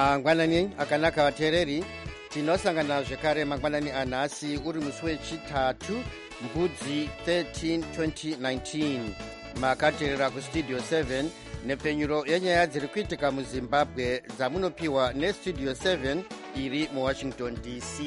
mangwanani akanaka vateereri, tinosangana zvekare mangwanani anhasi uri musi wechitatu mbudzi 13 2019. makateerera kustudio 7 nepfenyuro yenyaya dziri kuitika muzimbabwe dzamunopiwa nestudio 7 iri muwashington dc.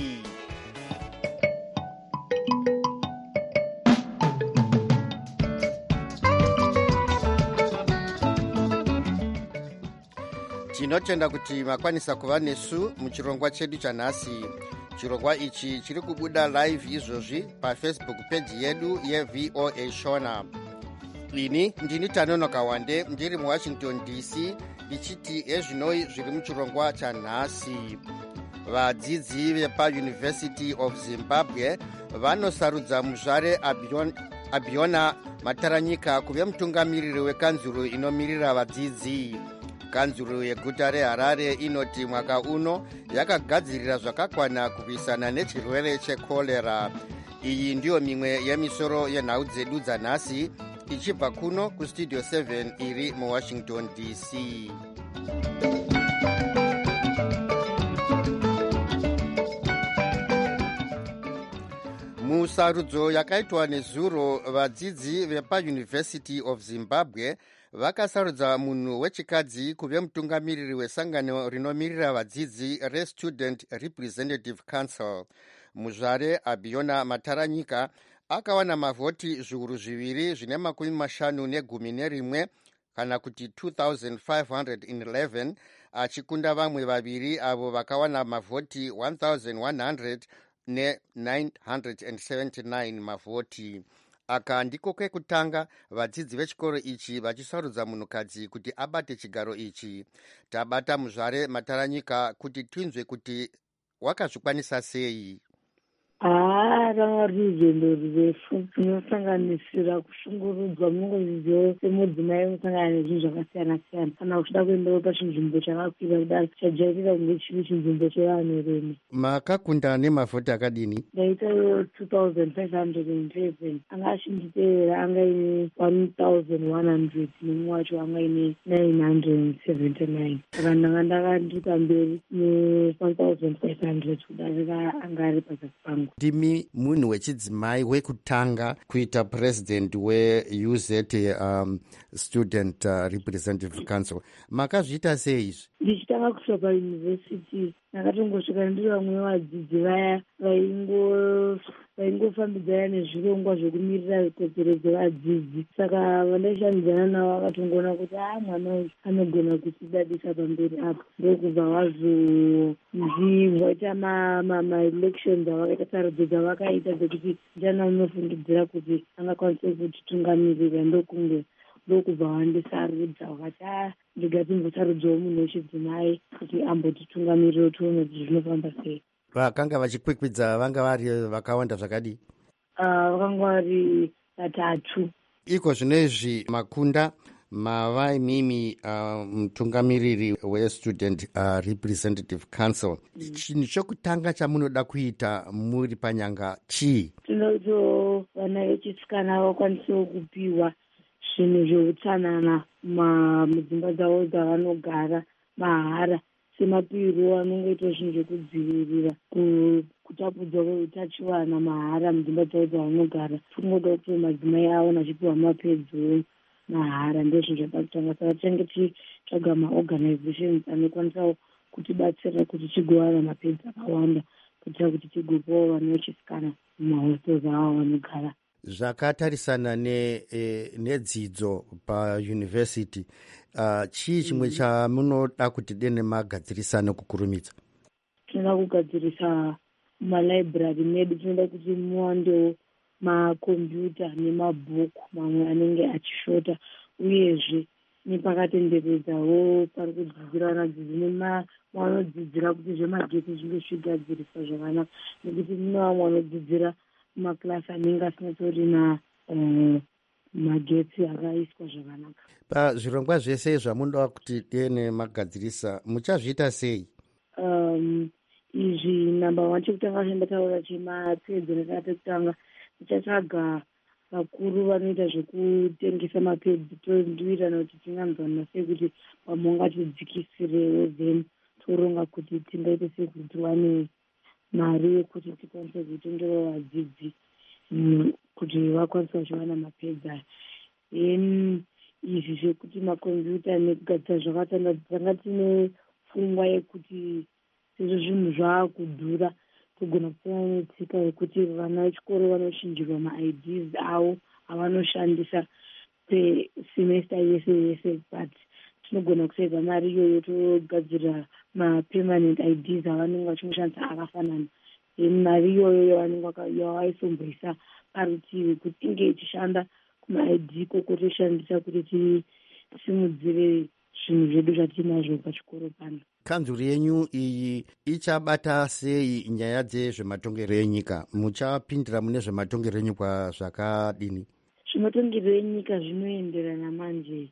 tinotenda kuti makwanisa kuva nesu muchirongwa chedu chanhasi. chirongwa ichi chiri kubuda live izvozvi pafacebook page yedu yevoa shona. ini ndini Tanonoka Wande ndiri muwashington dc ichiti ezvinoi zviri muchirongwa chanhasi. vadzidzi vepauniversity of zimbabwe vanosarudza muzvare abiona mataranyika kuve mutungamiriri wekanzuro inomirira vadzidzi. kanzuro yeguta reharare inoti mwaka uno yakagadzirira zvakakwana kurwisana nechirwere chekorera. iyi ndiyo mimwe yemisoro yenhau dzedu dzanhasi ichibva kuno kustudio 7 iri muwashington dc. musarudzo yakaitwa nezuro vadzidzi vepauniversity of zimbabwe vakasarudza munhu wechikadzi kuve mutungamiriri wesangano rinomirira vadzidzi reStudent Representative Council. muzvare abiona mataranyika akawana mavhoti zviuru zviviri zvine makumi mashanu negumi nerimwe kana kuti 2511 achikunda vamwe vaviri avo vakawana mavhoti 1100 ne979 mavhoti. aka ndiko kwekutanga vadzidzi vechikoro ichi vachisarudza munhukadzi kuti abate chigaro ichi. tabata muzvare mataranyika kuti tinzwe kuti wakazvikwanisa sei. ranga ruzendo rurefu runosanganisira kushungurudzwa mungozizivo semudzimai unosangana nezvinhu zvakasiyana-siyana. kana uchida kuendawo pachinzvimbo chakakwira kudaro chajairira kunge chiri chinzvimbo chevanhurume. makakunda nemavhoti akadini? ndaita 2511 anga achinditeera anga ine 1100 nemumwe wacho anga ine 979 saka ndanga ndakandiri pamberi ne 1500 kudarika anga ari pazasi pangu. ndimi munhu wechidzimai wekutanga kuita president weUZ Student Representative Council. makazviita sei izvi? ndichitanga kusvika payunivhesiti ndakatongosvika ndiri vamwe vadzidzi vaya vaingofambidzana nezvirongwa zvekumirira kodzero dzevadzidzi. saka vandaishandidzana navo vakatongoona kuti mwana uyu anogona kutidadisa pamberi apo. ndokubva vazonzwaita maelections avakaita sarudzo dzavakaita dzekuti ndiana unofungidzira kuti angakwanisa kutitungamirira. ndokubva vandisarudza vakati ndigatimbosarudzwawo munhu wechidzimai kuti ambotitungamirira tione kuti zvinofamba sei. vakanga vachikwikwidza vanga vari vakawanda zvakadii? vakanga vari vatatu. iko zvino izvi makunda mava imimi mutungamiriri weStudent Representative Council. chinhu chokutanga chamunoda kuita muri panyanga chii? tinoto vana vechisikana vakwanisawo kupiwa zvinhu zveutsanana mudzimba dzavo dzavanogara mahara semapiro anongoitwa zvinhu zvekudzivirira kutapudzwa kweutachiwana mahara mudzimba dzavo dzavanogara. tingoda kuti madzimai avo nachipiwa mapedzo mahara ndozvinhu zvada kutanga. saka tinenge tichitsvaga maorganizations anokwanisawo kutibatsira kuti tigowana mapedzi akawanda kuitira kuti tigopawo vana vechisikana mumahostels avo vanogara. zvakatarisana nedzidzo payunivhesiti, chii chimwe chamunoda kuti dene magadzirisane kukurumidza? tinoda kugadzirisa malaibhurari medu. tinoda kuti muwandewo makombiyuta nemabhuku mamwe anenge achishota, uyezve nepakatenderedzawo pari kudzidzira vanadzidzi nemavanodzidzira kuti zvemagetsi zvinge zvigadziriswa zvakanaka, nekuti mune vamwe vanodzidzira maklasi anenge asinatorina magetsi akaiswa zvakanaka. pazvirongwa zvese zvamunoda kuti dene magadzirisa muchazviita sei? izvi namba 1 chekutanga chandataura chemapedzi rekatokutanga tichatsvaga vakuru vanoita zvekutengesa mapedzi tondivirana kuti tinganzwana sei kuti pamonga tidzikisirewo then toronga kuti tingaite sekuti tiwane mari yekuti tikwanise kutendera vadzidzi kuti vakwanise kuchiwana mapedzi aya. Then izvi zvekuti makombiyuta nekugadzira zvakatanda tanga tine pfungwa yekuti sezvo zvinhu zvaakudhura togona kusiyana netsika yekuti vana vechikoro vanochinjirwa maids avo avanoshandisa semester yese but tinogona kuseva mari iyoyo togadzira mapermanent ids avanenge vachinoshandisa akafanana. Then mari iyoyo yavaisomboisa parutivi kuti inge ichishanda kumaid koko toshandisa kuti tisimudzire zvinhu zvedu zvatinazvo pachikoro pano. Kanzuru yenyu iyi ichabata sei nyaya dzezvematongero enyika? Muchapindira mune zvematongero enyika zvakadini? Zvematongero enyika zvinoenderana manje.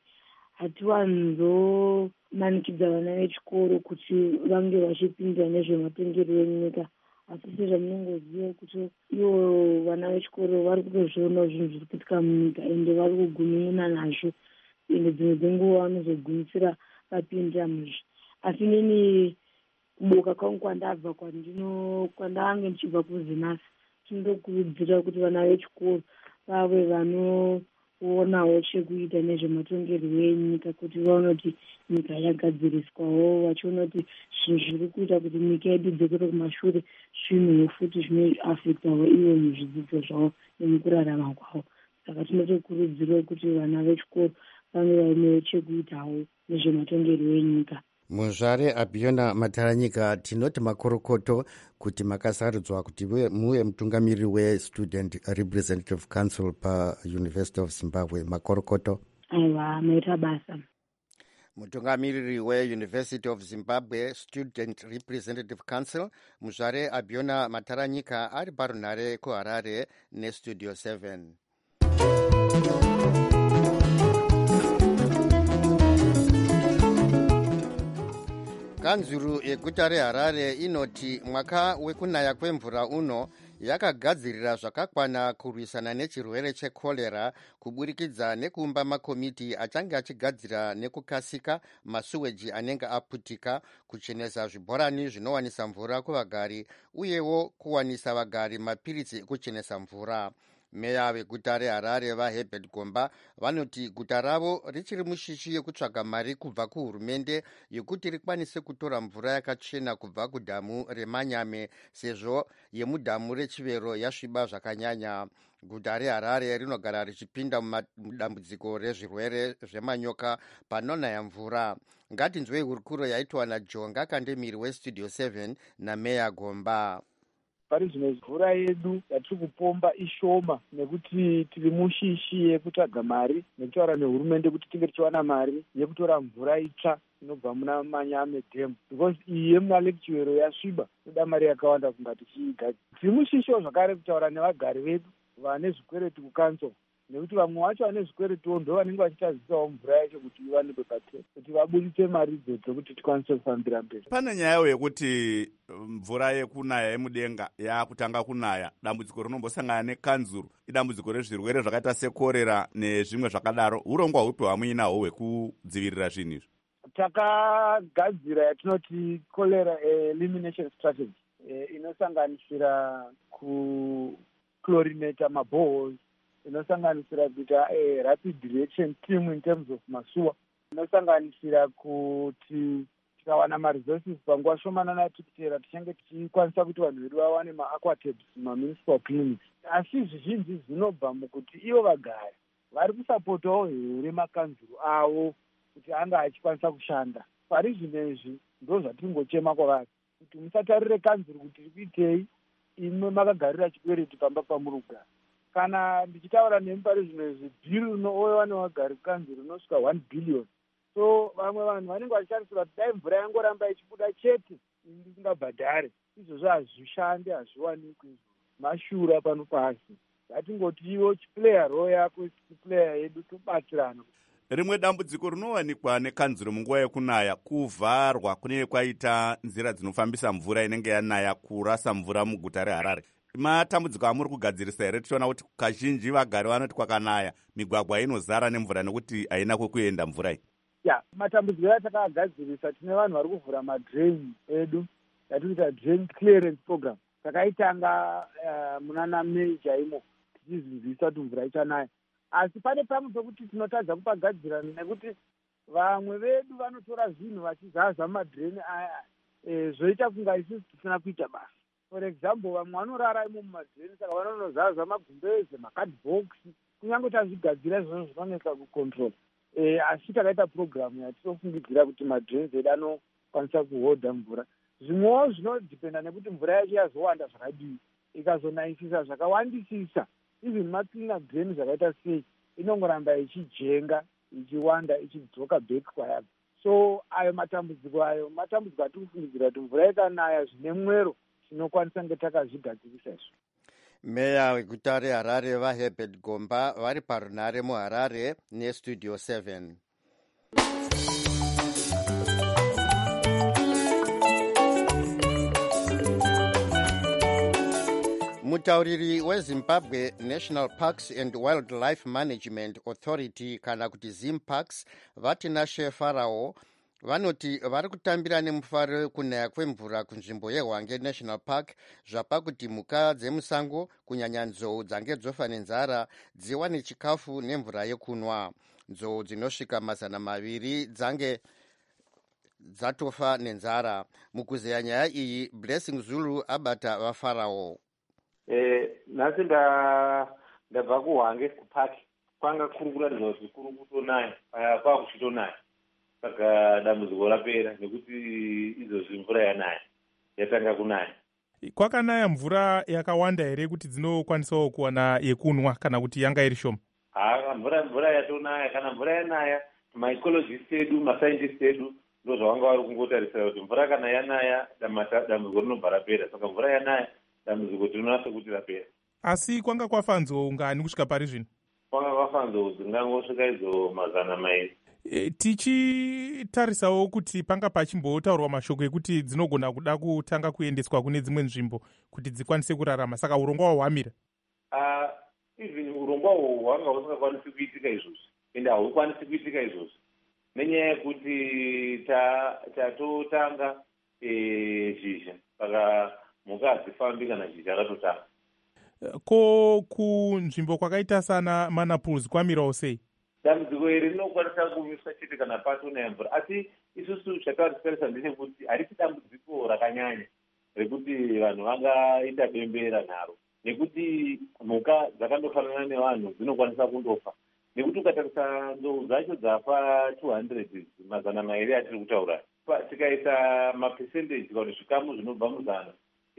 Hatiwanzomanikidza vana vechikoro kuti vange vachipindira nezvematongero enyika, asi sezvamunongoziva kuti ivo vana vechikoro vari kutozviona zvinhu zviri kuitika munyika ende vari kugumina nazvo, ende dzimwe dzenguva vanozogumisira vapindira muzvi. Asi nini kuboka kwangu kwandabva kwandange ndichibva kuzinasi, tinokurudzira kuti vana vechikoro vave vanoonawo chekuita nezvematongero enyika, kuti vaone kuti nyika yagadziriswawo, vachiona kuti zvinhu zviri kuita kuti nyika yedu dzekere kumashure zvinhuwo futi zvinoafektawo ivo muzvidzidzo zvavo nemukurarama kwavo. Saka tinotokurudzira kuti vana vechikoro vange vainewo chekuitawo nezvematongero enyika. Muzvare Abiona Mataranyika, tinoti makorokoto kuti makasarudzwa kuti muve mutungamiriri weStudent Representative Council paUniversity of Zimbabwe. Makorokoto. Aiwa, maita basa. Mutungamiriri weUniversity of Zimbabwe Student Representative Council, Muzvare Abiona Mataranyika ari parunhare kuHarare neStudio 7. Kanzuru yeguta reHarare inoti mwaka wekunaya kwemvura uno yakagadzirira zvakakwana kurwisana nechirwere chekorera kuburikidza nekuumba makomiti achange achigadzira nekukasika masuweji anenge aputika, kuchenesa zvibhorani zvinowanisa mvura kuvagari uyewo kuwanisa vagari mapiritsi ekuchenesa mvura. Meya veguta reHarare vaHerbert Gomba vanoti guta ravo richiri mushishi yekutsvaga mari kubva kuhurumende yekuti rikwanise kutora mvura yakachena kubva kudhamu reManyame sezvo yemudhamu reChivero yasviba zvakanyanya. Guta reHarare rinogara richipinda mudambudziko rezvirwere zvemanyoka panonaya mvura. Ngatinzwei hurukuro yaitwa naJonga Kandemiri weStudio 7 naMeya Gomba. Pari zvino mvura yedu yatiri kupomba ishoma nekuti tiri mushishi yekutsvaga mari nekutaura nehurumende kuti tinge tichiwana mari yekutora mvura itsva inobva muna Manyame Dam, because iyi yemuna Lake Chivero yasviba, toda mari yakawanda kunga tichiigadzira. Tiri mushishiwo zvakare kutaura nevagari vedu vane zvikwereti kukanzwa, nekuti vamwe vacho vane zvikweretiwo ndo vanenge vachitazisawo mvura yacho kuti iwanikwe patero, kuti vabudise mari idzodzo kuti tikwanise kufambira mberi. Pane nyayawo yekuti mvura yekunaya yemudenga yakutanga kunaya, dambudziko rinombosangana nekanzuru idambudziko rezvirwere zvakaita sekorera nezvimwe zvakadaro. Urongwa hupi hwamuinahwo hwekudzivirira zvinhu izvi? Takagadzira yatinoti cholera elimination strategy inosanganisira kuchlorinata maboreholes, inosanganisira kuita rapid reaction team in terms of masuwa, inosanganisira kuti tikawana maresources panguva shomanana tikutera tichange tichikwanisa kuti vanhu vedu vawane maaquatabs municipal clinics. Asi zvizhinji zvinobva mukuti ivo vagari vari kusapotawo here makanzuru avo kuti anga achikwanisa kushanda. Pari zvino izvi ndo zvatingochema kwavari kuti musatarire kanzuru kuti rikuitei, imwe makagarira chikwereti pamba pamuri kugara. Kana ndichitaura nemi pari zvino izvi bhiri rinouya nevagari kanzuru rinosvika 1 billion. So vamwe vanhu vanenge vachishandisira kuti dai mvura yangoramba ichibuda chete isingabhadhare, izvozvo hazvishande, hazviwanikwi, mashura pano pasi. Ngatingoti iwo chiplayer role yako chiplayer yedu tobatsirana. Rimwe dambudziko rinowanikwa nekanzuru munguva yekunaya kuvharwa kunenge kwaita nzira dzinofambisa mvura inenge yanaya, kurasa mvura muguta reHarare. Matambudziko amuri kugadzirisa here? Tichiona kuti kazhinji vagari vanoti kwakanaya migwagwa inozara nemvura nekuti haina kwekuenda mvura iyi. matambudziko atakagadzirisa, tine vanhu vari kuvhura madrain edu yatikuita drain clearance program. Takaitanga munana Mei chaimo tichizinzisa kuti mvura ichanaya, asi pane pamwe pekuti tinotadza kupagadzira nekuti vamwe vedu vanotora zvinhu vachizaza madreni aya, zvoita kunga isusu tisina kuita basa. For example, vamwe vanorara imo mumadreni saka vanonozaza magumbeze, makadhibhokisi, kunyange tazvigadzira izvozvo zvinonesa kucontrol. Asi takaita programu yatinofungidzira kuti madreni edu anokwanisa kuhodha mvura. Zvimwewo zvinodhipenda nekuti mvura yacho yazowanda zvakadii. Ikazonaisisa zvakawandisisa, even macleaner drain zvakaita sei inongoramba ichijenga, ichiwanda, ichidzoka back kwayabva. So ayo matambudziko atiri kufungidzira kuti mvura ikanaya zvine mwero tinokwanisa kunge takazvigadzirisa izvo. Meya weguta reHarare vaHerbert Gomba vari parunare muHarare nestudio 7. Mutauriri weZimbabwe National Parks and Wildlife Management Authority kana kuti ZimParks vatinashe Farao vanoti vari kutambira nemufaro kunaya kwemvura kunzvimbo yeHwange National Park zvapa kuti mhuka dzemusango kunyanya nzou dzange dzofa nenzara dziwane chikafu nemvura yekunwa. Nzou dzinosvika 200 dzange dzatofa nenzara. Mukuzeya nyaya iyi Blessing Zulu abata vaFarao. Nhasi ndabva kuHwange kupaki kwanga kuri kuratidza kuti kuri kutonaya kwakuchitonaya, saka dambudziko rapera nekuti izvozvi mvura yanaya yatanga kunaya. Kwakanaya mvura yakawanda here kuti dzinokwanisawo kuwana yekunwa kana kuti yanga iri shoma? Mvura yatonaya, kana mvura yanaya maecologist edu mascientist edu ndo zvavanga vari kungotarisira kuti mvura kana yanaya dambudziko rinobva rapera, saka mvura yanaya dambudziko tinonasa kuti rapera. Asi kwanga kwafa nzou ngani kusvika pari zvino? Kwanga kwafa nzou dzingangosvika idzo 200. Tichitarisawo kuti panga pachimbotaurwa mashoko ekuti dzinogona kuda kutanga kuendeswa kune dzimwe nzvimbo kuti dzikwanise kurarama, saka urongwa hwahwamira. Even urongwa hwanga husingakwanisi kuitika izvozvi, ende hahukwanisi kuitika izvozvi nenyaya yekuti tatotanga zhizha, saka mhuka hadzifambi kana zhizha ratotanga. Ko kunzvimbo kwakaita sana Manaples kwamirawo sei? Dambudziko iri rinokwanisa kumiswa chete kana patonaya mvura, asi isusu chataritarisa ndechekuti harisi dambudziko rakanyanya rekuti vanhu vangaita bembera naro, nekuti mhuka dzakandofanana nevanhu dzinokwanisa kundofa, nekuti ukatarisa nzou dzacho dzafa 200 200 atiri kutaura, tikaisa mapercentage kana kuti zvikamu zvinobva muzana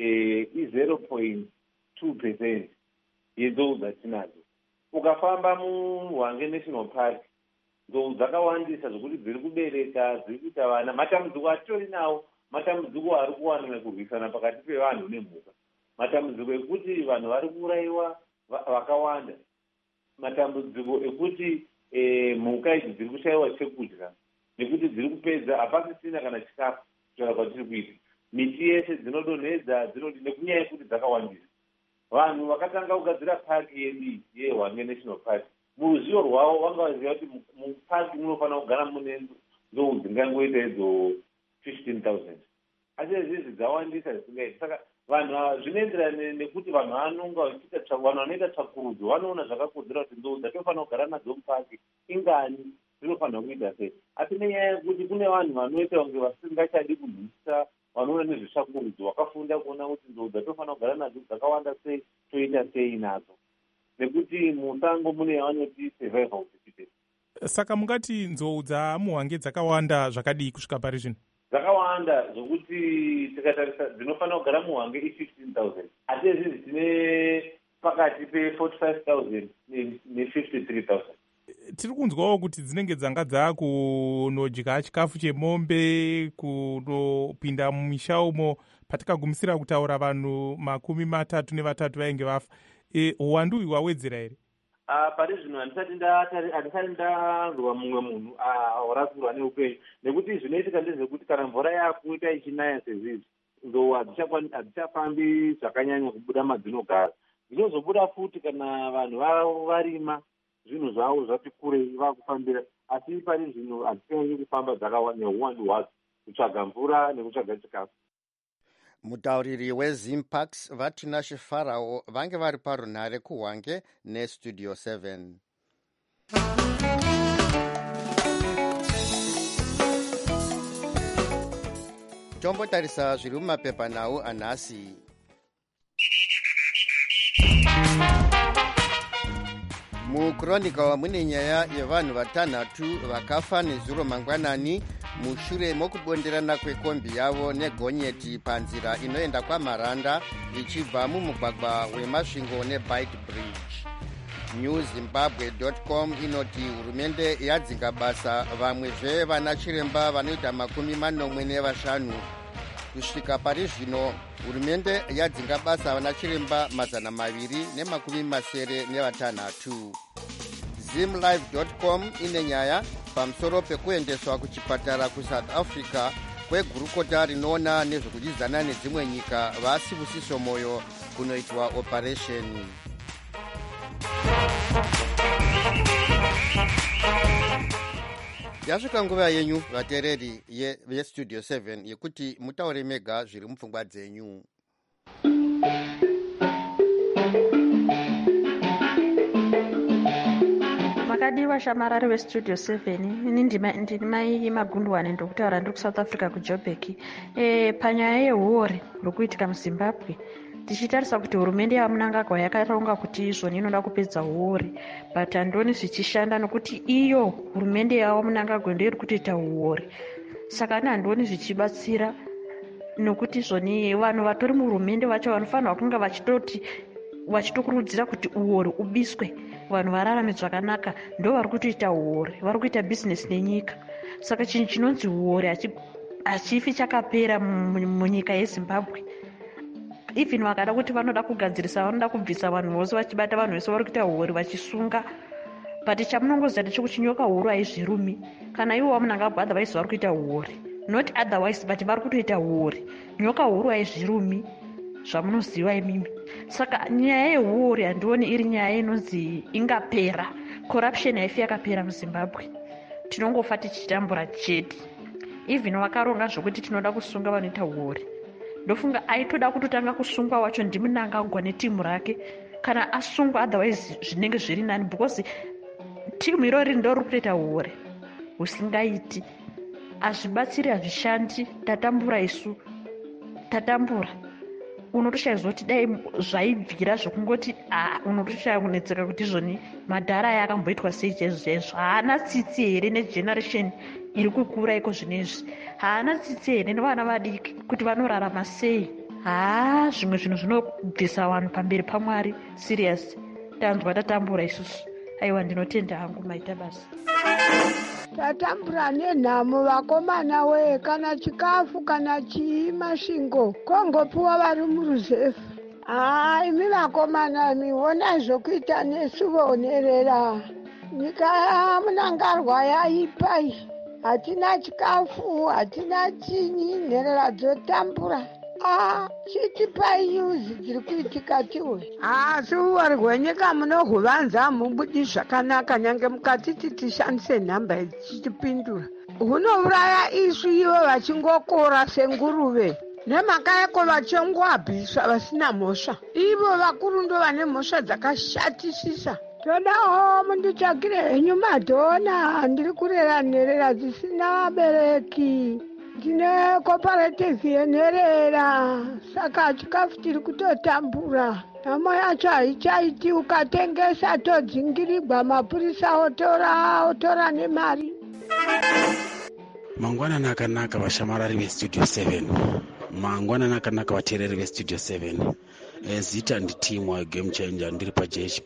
i0.2% yenzou dzatinadzo. Ukafamba muHwange National Park, nzou dzakawandisa zvokuti dziri kubereka, dziri kuita vana. Matambudziko atitori nawo matambudziko ari kuwana nekurwisana pakati pevanhu nemhuka, matambudziko ekuti vanhu vari kuurayiwa vakawanda, matambudziko ekuti mhuka idzi dziri kushayiwa chekudya nekuti dziri kupedza hapasisina kana chikafu kutaura kwatiri kuita. Miti yese dzinodonhedza nekunyaya yekuti dzakawandisa. Vanhu vakatanga kugadzira paki yedu yeHwange National Park, muruzivo rwavo vanga vaziva kuti mupaki munofanira kugara mune nzou dzingangoita idzo 15,000, asi izvi dzawandisa zvisingaiti. Saka vanhu zvinoenderana nekuti vanhu vanonga vachiita vanhu vanoita tsvakurudzo vanoona zvakakodzera kuti nzou dzatofanira kugara nadzo mupaki ingani, dzinofanira kuita sei. Asi nenyaya yekuti kune vanhu vanoita kunge vasingachadi kunzwisisa, vanoona nezvetsvakurudzo, wakafunda kuona kuti nzou dzatofanira kugara nadzo dzakawanda sei, toita sei nadzo, nekuti musango mune vanoti survival certificate. Saka mungati nzou dzamuHwange dzakawanda zvakadii kusvika pari zvino? Dzakawanda zvokuti tikatarisa dzinofanira kugara muHwange i15,000, asi izvi tine pakati pe45,000 ne53,000. Tiri kunzwawo kuti dzinenge dzanga dzakunodya chikafu chemombe, kunopinda mumisha umo patikagumisira kutaura vanhu 33 vainge vafa. Uwandu uyu hwawedzera here? Pari zvino handisati ndanzwa mumwe munhu warakurwa neupenyu, nekuti zvinoitika ndezvekuti kana mvura yakuita ichinaya sezvizvi, nzou hadzichafambi zvakanyanya kubuda madzinogara. Dzinozobuda futi kana vanhu varima zvinhu zvavo zvati kurei vakufambira, asi pane zvinhu hatifaniri kufamba neuwandu hwadzo, kutsvaga mvura nekutsvaga chikafu. Mutauriri weZimpax vaTinashe Farao vange vari parunhare kuhwange nestudio 7. Tombotarisa zviri mumapepanhau anhasi. Mukuronika mune nyaya yevanhu vatanhatu vakafa nezuro mangwanani mushure mokubonderana kwekombi yavo negonyeti panzira inoenda kwaMaranda ichibva mumugwagwa wemasvingo neBite Bridge. newzimbabwe.com inoti hurumende yadzinga basa vamwezve vana chiremba vanoita 45. Kusvika pari zvino hurumende yadzinga basa vana chiremba 276. zimlive.com ine nyaya pamusoro pekuendeswa kuchipatara kuSouth Africa kwegurukota rinoona nezvekudyizana nedzimwe nyika vasibusiso moyo kunoitwa operation. Yasvika nguva yenyu vateereri yestudio 7 yekuti mutaure mega zviri mupfungwa dzenyu. Makadiwa shamarari westudio 7 ini ndimai Magundwane ndokutaura ndiri kuSouth Africa kuJoburg. Panyaya yehuore ruri kuitika muZimbabwe, tichitarisa kuti hurumende yaMnangagwa yakaronga kuti izvoni inoda kupedza huore, but handoni zvichishanda nokuti iyo hurumende yaMnangagwa ndiyo iri kutoita huore. Saka ani handoni zvichibatsira nokuti izvoni vanhu vatori muhurumende vacho vanofanirwa kunge vachitokurudzira kuti uore ubiswe, vanhu vararame zvakanaka, ndo vari kutoita huore, vari kuita bhizinesi nenyika. Saka chinhu chinonzi huore hachifi chakapera munyika yeZimbabwe. Even vakada kuti vanoda kugadzirisa, vanoda kubvisa vanhu vose vachibata vanhu vese vari kuita huore vachisunga, but chamunongoziva ndechekuti nyoka huru haizvirumi. Kana ivo vaMnangagwa otherwise vari kuita huore, not otherwise, but vari kutoita huore. Nyoka huru haizvirumi zvamunoziva imimi. Saka nyaya yehuore handioni iri nyaya inonzi ingapera. Corruption haifi yakapera muZimbabwe, tinongofa tichitambura chete. Even vakaronga zvokuti tinoda kusunga vanoita huore, ndofunga aitoda kutotanga kusungwa wacho ndiMnangagwa netimu rake. Kana asungwa otherwise zvinenge zviri nani, because timu irori ndo riri kutoita huore husingaiti. Hazvibatsiri, hazvishandi. Tatambura isu, tatambura. Unotoshaidzwa kuti dai zvaibvira zvokungoti unotoshaya kunetseka kuti izvoni madhara aya akamboitwa sei chaizvo. Haana tsitsi here negeneration iri kukura iko zvinezvi? Haana tsitsi here nevana vadiki kuti vanorarama sei? Zvimwe zvinhu zvinobvisa vanhu pamberi paMwari. Serious, tanzwa tatambura isusu. Aiwa, ndinotenda hangu, maita basa. Tatambura nenhamo vakomana we, kana chikafu kana chii masvingo kongopiwa vari muruzefu. Imi vakomana miona zvokuita nesu vonerera. Nyika yaMnangagwa yaipai, hatina chikafu, hatina chinyi, nherera dzotambura. Chitipai nyuzi dziri kuitika tiwe. Asi uwari hwenyika munohuvanza mubudi zvakanaka, nyange mukatiti tishandise nhamba ichitipindura. Hunouraya isu ivo vachingokora senguruve, nemhaka yako vachongoabviswa vasina mhosva. Ivo vakuru ndo vane mhosva dzakashatisisa. Todawo munditsvakire henyu madhona, ndiri kurera nherera dzisina vabereki. Ndine cooperative yenherera, saka chikafu tiri kutotambura. Nhamo yacho haichaiti, ukatengesa todzingirirwa, mapurisa otora nemari. Mangwanani akanaka vashamarari vestudio 7. Mangwanani akanaka vateereri vestudio 7. Zita nditimu wagame changer, ndiri paJHP.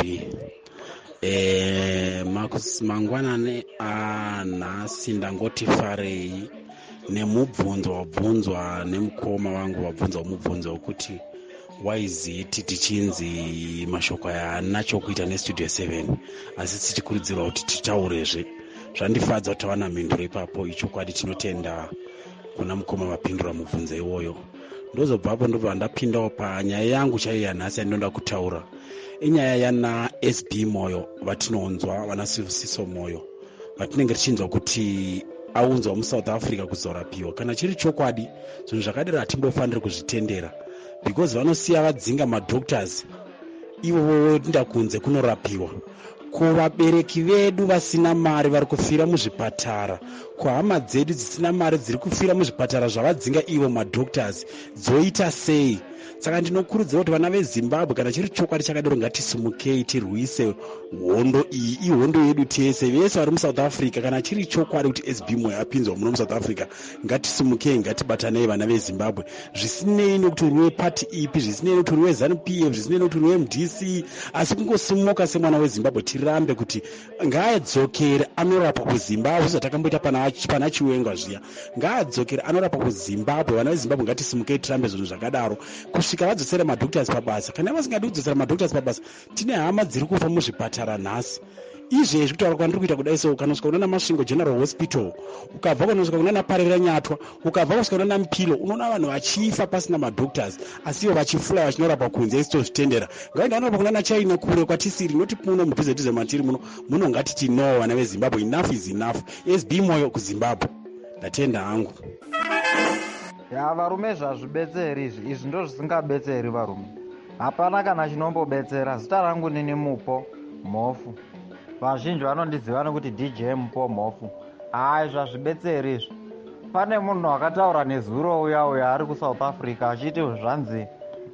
Mangwanani anhasi ndangoti farei nemubvunzo wabvunzwa nemukoma wangu wabvunzwa mubvunzo wekuti waiziti tichinzi mashoko aya haana chokuita nestudio 7, asi tichikurudzirwa kuti titaurezve. Zvandifadza kuti tawana mhinduro ipapo. Ichokwadi tinotenda kuna mukoma vapindura mubvunzo iwoyo. Ndozobvapo ndobva ndapindawo panyaya yangu chaiyo yanhasi yandinoda kutaura. inyaya yana SB Moyo vatinonzwa vana Sibusiso Moyo vatinenge tichinzwa kuti aunzwa muSouth Africa kuzorapiwa. Kana chiri chokwadi zvinhu zvakadaro hatimbofaniri kuzvitendera because vanosiya vadzinga madoctors ivo voenda kunze kunorapiwa. Ko vabereki vedu vasina mari vari kufira muzvipatara, ko hama dzedu dzisina mari dziri kufira muzvipatara zvavadzinga ivo madoctors, dzoita sei? Saka ndinokurudzira kuti vana veZimbabwe kana chiri chokwadi chakadaro ngatisumukei tirwise hondo iyi, ihondo yedu tese vese vari muSouth Africa. Kana chiri chokwadi kuti SB Moyo apinzwa muno muSouth Africa, ngatisumukei, ngatibatanei vana veZimbabwe, zvisinei nekuti uri wepati ipi, zvisinei nekuti uri weZANU-PF, zvisinei nekuti uri weMDC, asi kungosimuka semwana weZimbabwe tirambe kuti ngaadzokere anorapa kuZimbabwe. Zvatakamboita pana Chiwenga zviya, ngaadzokere anorapa kuZimbabwe. Vana veZimbabwe ngatisumukei tirambe zvinhu zvakadaro kusvika vadzosera madoctors pabasa. Kana vasingadi kudzosera madoctors pabasa, tine hama dziri kufa muzvipatara nhasi. Izvezvi kutaura kwandiri kuita kudai so, ukanosvika kunana Masvingo General Hospital, ukabva kunosvika kunana Parera Nyatwa, ukabva kusvika kunana Mpilo, unoona vanhu vachifa pasina madoctors, asi ivo vachifula vachinorapa kunze. Isitozvitendera. Ngaenda vanorapa kunana China kure kwatisiri, noti muno mudhuze matiri muno ngatiti no. Vana veZimbabwe, enough is enough. SB Moyo kuZimbabwe. Ndatenda hangu. Varume zvazvibetseri izvi ndo zvisingabetseri varume. Hapana kana chinombobetsera. Zita rangu nini Mupo Mofu. Vazhinji vanondiziva nokuti DJ Mupo Mofu. Hai, zvazvibetseri izvi. Pane munhu akataura nezuro uya ari kuSouth Africa achiti zvanzi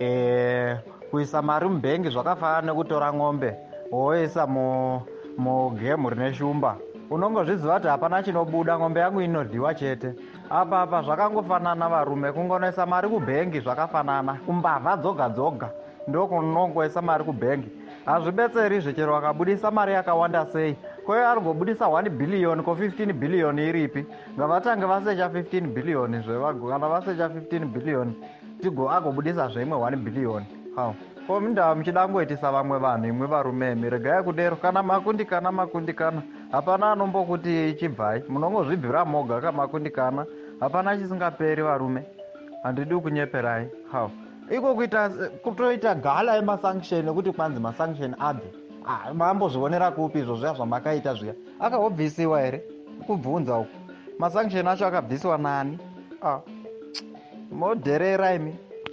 kuisa mari mubhengi zvakafanana nekutora ng'ombe woisa mugemu rine shumba. Unongozviziva kuti hapana chinobuda, ng'ombe yangu inoryiwa chete. Apa zvakangofanana varume, kungonoisa mari kubhengi zvakafanana, kumbavha dzoga ndokunongoisa mari kubhengi. Hazvibetseri zvechero vakabudisa mari yakawanda sei. Kwayo ari ngobudisa 1 billion ko 15 billion iripi. Ngavatange vasecha 15 billion zvevagona vasecha 15 billion agobudisa zvimwe 1 billion. Hao. Ko minda muchida ngoitisa vamwe vanhu imwe varume miregai kudero kana makundikana. Hapana anombokuti chibvai. Munongozvibvira moga kamakundikana. Hapana chisingaperi varume. Handidi kunyeperai. Hao. Iko kutoita gala yemasanction kuti kwanzi masanction abve. Mambozvionera kupi izvo zviya zvamakaita zviya. Akahobvisiwa here? Kubvunza uku. Masanction acho akabviswa nani? Moderera imi.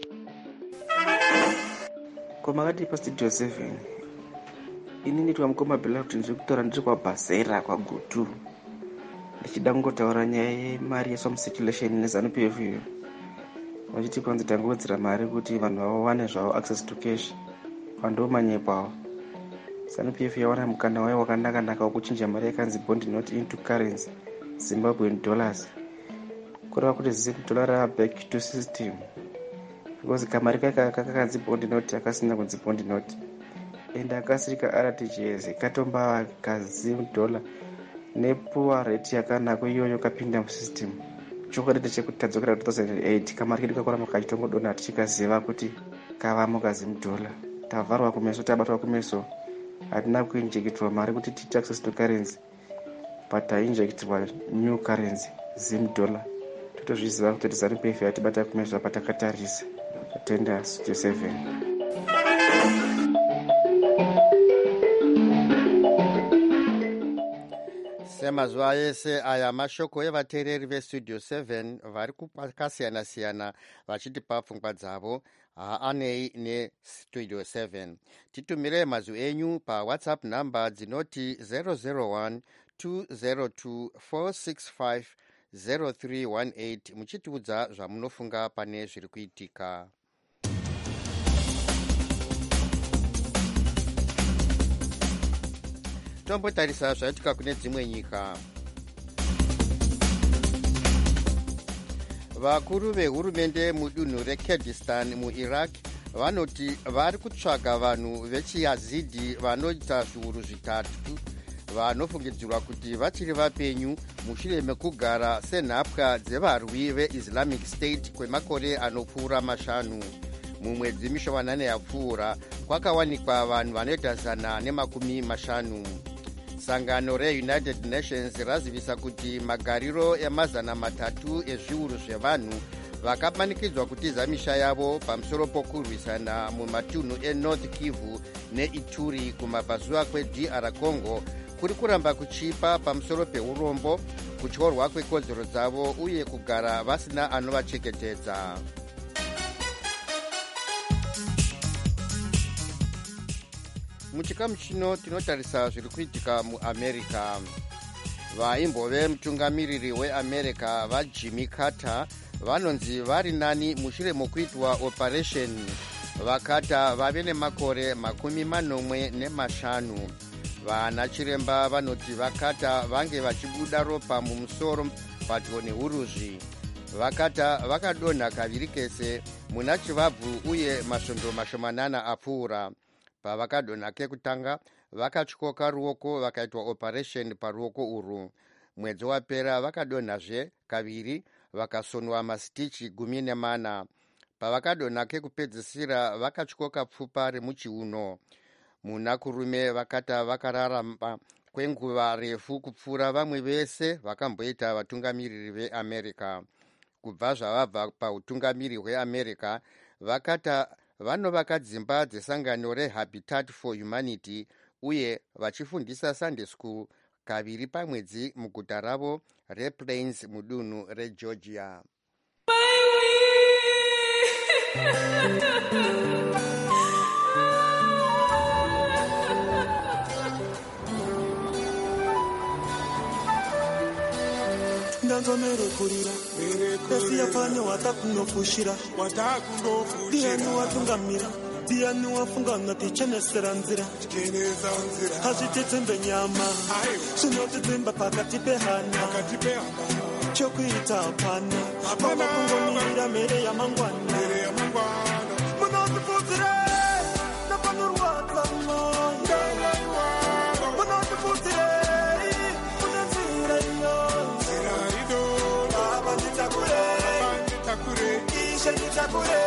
Komakati pastudio 7 ini nditwa mukoma bela kuti ndiri kutora ndiri kwaBhazera kwaGutu ndichida kungotaura nyaya yemari yeSomcirculation neZANU-PF iyo. Vachiti kwanzi tangowedzera mari kuti vanhu vawane zvavo access to cash vandomanyepawo. ZANU-PF yawana mukana wayo wakanaka wekuchinja mari yakanzi bond note into currency Zimbabwean dollars, kureva kuti $dollar rava back to system because kamari kakanzi bond note akasina kunzi bond note ende akasirika RTGS katombava $, nepuwa rate yakanaka iyoyo kapinda musystem. Chokwadi chekuti tadzokera 2008 kamari kedu kakuramba kachitongodonha tichikaziva kuti kavamo $, tavharwa kumeso, tabatwa kumeso, hatina kuinjekitwa mari kuti tiite access to currency but tainjekitwa new currency $. Totozviziva kuti ZANU-PF yatibata kumeso patakatarisa. Tenda Studio 7. Semazuva ese aya mashoko evateereri veStudio 7 vari kwakasiyana-siyana vachitipa pfungwa dzavo haanei neStudio 7. Titumire mazwi enyu paWhatsApp namba dzinoti 001 202 465 0318 muchitiudza zvamunofunga pane zviri kuitika. Tombotarisa zvaitika kune dzimwe nyika. Vakuru vehurumende mudunhu reKurdistan muIraq vanoti vari kutsvaga vanhu vechiYazidi vanoita zviuru zvitatu vanofungidzirwa kuti vachiri vapenyu mushure mekugara senhapwa dzevarwi veIslamic State kwemakore anopfuura 5. Mumwedzi mishomanane yapfuura kwakawanikwa vanhu vanoita 150. Sangano reUnited Nations razivisa kuti magariro ema300 ezviuru zvevanhu vakamanikidzwa kutiza misha yavo pamusoro pokurwisana mumatunhu enorth kivu neituri kumabvazuva kwedr congo kuri kuramba kuchipa pamusoro peurombo, kutyorwa kwekodzero dzavo uye kugara vasina anovachengetedza. Muchikamu chino tinotarisa zviri kuitika muamerica. Vaimbove mutungamiriri weamerica vaJimmy Carter vanonzi vari nani mushure mokuitwa operation. VaCarter vave nemakore 45. Vana chiremba vanoti VaCarter vange vachibuda ropa mumusoro padyo neuruzvi. VaCarter vakadonha kaviri kese muna chivabvu uye masvondo mashomanana apfuura. Pavakadonha kekutanga vakatyoka ruoko vakaitwa operation paruoko urwu. Mwedzi wapera vakadonhazve kaviri vakasonwa masitichi 14. Pavakadonha kekupedzisira vakatyoka pfupa remuchiuno. Munakurume vakata vakararama kwenguva refu kupfuura vamwe vese vakamboita vatungamiriri veamerica. Kubva zvavabva pautungamiri hweamerica, vakata vanovaka dzimba dzesangano reHabitat for Humanity uye vachifundisa Sunday School kaviri pamwedzi muguta ravo rePlains mudunhu reGeorgia. ndanzomerekurira tasiya pane watakunofushira ndiani watungamira ndiani wafungana tichenesera nzira hazvititsimbe nyama zvinotidzimba pakati pehana chokuita hapana pava kungomirira mhere yamangwana munotipfudzire napanorwadza mwoyo munotipfudzire kune nzira iyo baba nditakure ishe nditakure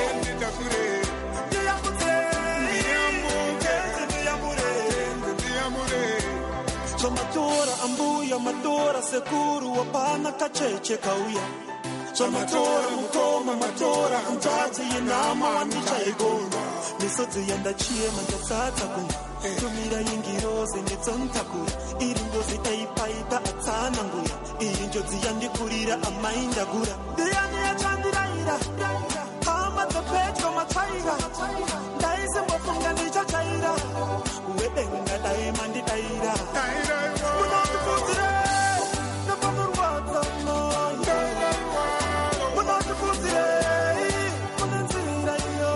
Somatora ambuya matora sekuru wapana kacheche kauya. Somatora mukoma matora mtazi yinama wanicha igona. Nisodzi yanda chie manjasata kuna. Tumira yingiroze netsontaku. Iringozi eipaita atsana nguya. Irinjozi yandikurira amainda gura. Diyani ya chandiraira. Hamba tepetro matsaira. Daise mwafunga nicha chaira. Webenga dae mandi daira. Munotipfudzire napanorwadza mwoyo. Munotipfudzire kune nzira iyo.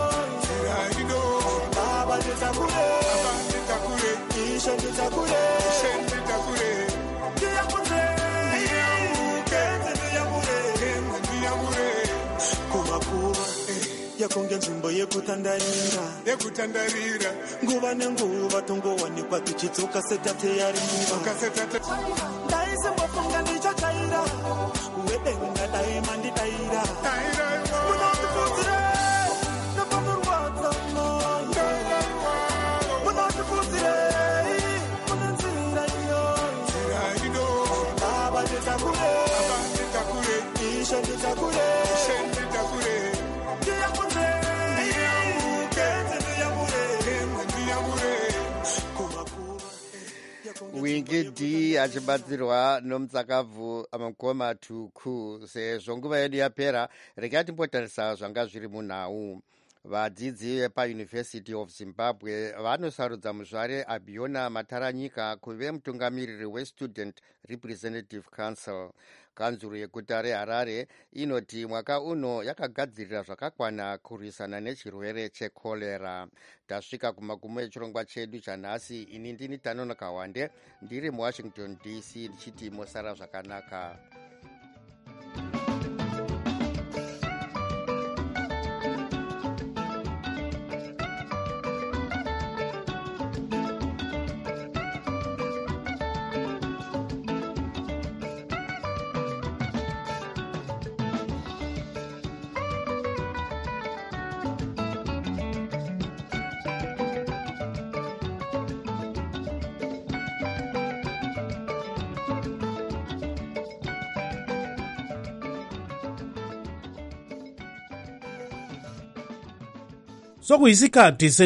Baba nditakure ishe nditakure ndiyamure ndiyamure kumakuva yakonge nzvimbo yekutandarira nguva nenguva tongowanikwa tichidzoka setate yari muva ndaise mbofunga ndichachaira webenga daima ndidaira munotipfudzire napanorwadza mwoyo munotipfudzire kune nzira iyo baba nditakure ishe nditakure Wingidi achibatsirwa nomutsakabvu amagoma tuku. Sezvo nguva yedu yapera, regai timbotarisa zvanga zviri munhau. Vadzidzi vepaUniversity of Zimbabwe vanosarudza muzvare Abiona Mataranyika kuve mutungamiriri weStudent Representative Council. Kanzuru yeguta reHarare inoti mwaka uno yakagadzirira zvakakwana kurwisana nechirwere chekorera. Tasvika kumagumo echirongwa chedu chanhasi. Ini ndini Tanonoka Wande, ndiri muWashington DC, ndichiti mosara zvakanaka. sokuyisikhathi